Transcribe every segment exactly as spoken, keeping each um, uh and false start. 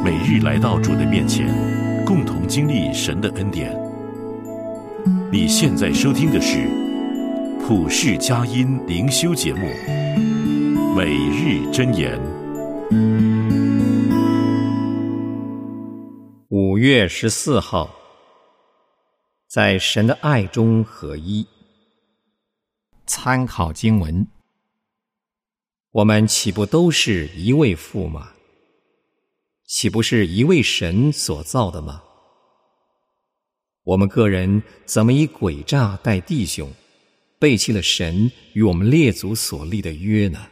每日来到主的面前，共同经历神的恩典。你现在收听的是普世佳音灵修节目《每日箴言》。 五月十四号，在神的爱中合一。参考经文：我们岂不都是一位父吗？岂不是一位神所造的吗？我们个人怎么以诡诈待弟兄，背弃了神与我们列祖所立的约呢？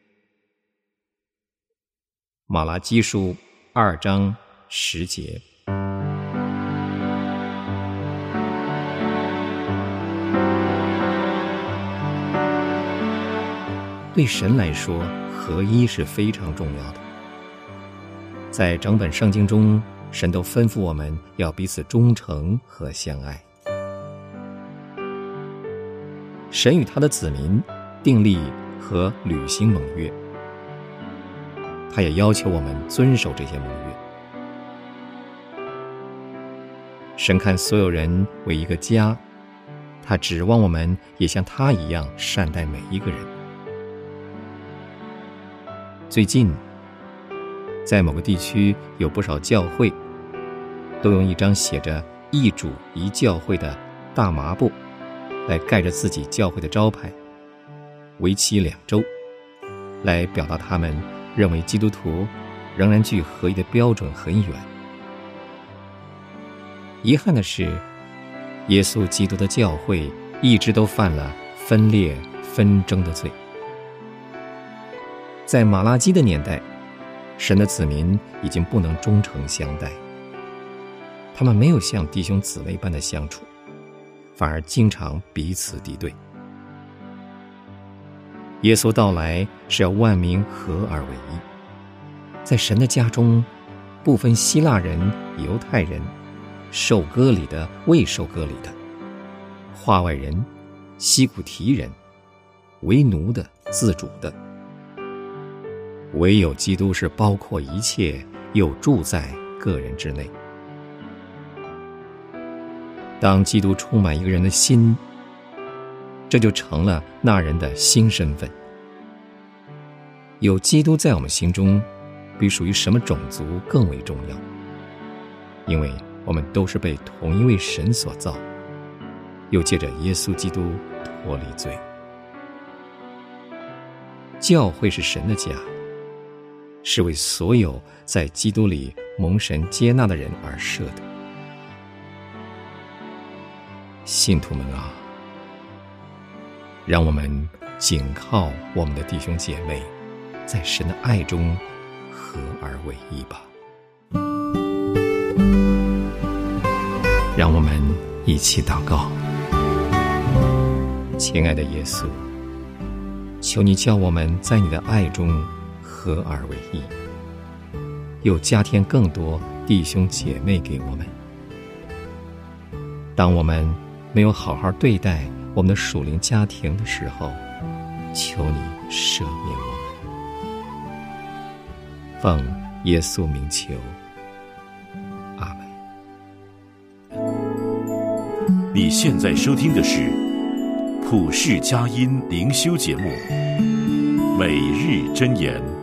马拉基书二章十节。对神来说，合一是非常重要的。在整本圣经中，神都吩咐我们要彼此忠诚和相爱。神与他的子民订立和履行盟约，他也要求我们遵守这些盟约。神看所有人为一个家，他指望我们也像他一样善待每一个人。最近在某个地区有不少教会都用一张写着一主一教会的大麻布来盖着自己教会的招牌，为期两周，来表达他们认为基督徒仍然距合一的标准很远。遗憾的是，耶稣基督的教会一直都犯了分裂纷争的罪。在马拉基的年代，神的子民已经不能忠诚相待，他们没有像弟兄姊妹般的相处，反而经常彼此敌对。耶稣到来是要万民合而为一，在神的家中，不分希腊人、犹太人，受割礼的、未受割礼的，化外人、西古提人，为奴的、自主的，唯有基督是包括一切，又住在个人之内。当基督充满一个人的心，这就成了那人的新身份。有基督在我们心中，比属于什么种族更为重要，因为我们都是被同一位神所造，又借着耶稣基督脱离罪。教会是神的家，是为所有在基督里蒙神接纳的人而设的。信徒们啊，让我们紧靠我们的弟兄姐妹，在神的爱中合而为一吧。让我们一起祷告。亲爱的耶稣，求你叫我们在你的爱中合而为一，又加添更多弟兄姐妹给我们。当我们没有好好对待我们的属灵家庭的时候，求你赦免我们。奉耶稣名求，阿们。 你现在收听的是普世佳音灵修节目《每日箴言》。